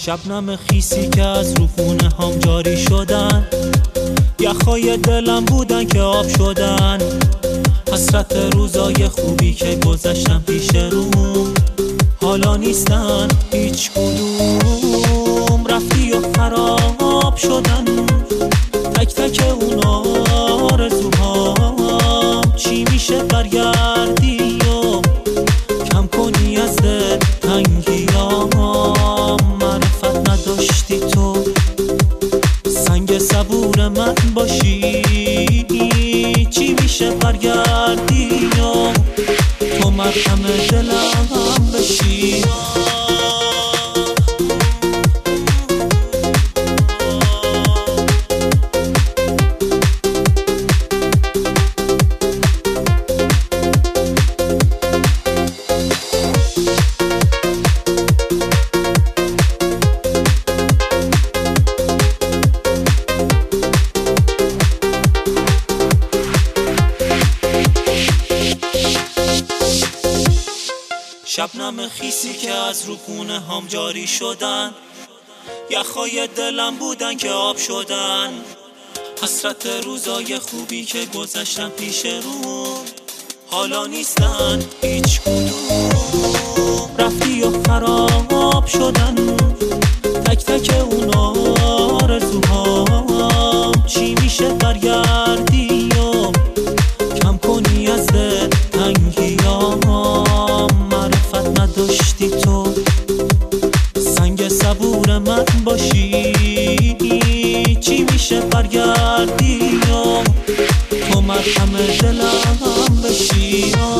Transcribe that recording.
شبنم خیسی که از روپونه هم جاری شدن، یخهای دلم بودن که آب شدن. حسرت روزای خوبی که گذشتن پیش روم، حالا نیستن هیچ کدوم. رفتی و خراب شدن تک تک اون آرزوهام. چی میشه برگردی و کم کنی از دل تنگیام؟ معرفت نداشتی تو سنگ صبور من باشی. چی میشه برگردی و تو مرهم دلم بشی؟ شبنم خیسی که از روپونه هم جاری شدن، یخهای دلم بودن که آب شدن. حسرت روزای خوبی که گذشتن پیش روم، حالا نیستن هیچ کدوم. رفتی و خراب شدن تک تک اون آرزوهام. چی میشه برگردی و کم کنی از دل تنگیام؟ نداشتی تو سنگ صبور من باشی. چی میشه برگردی و تو مرهم دلم بشی؟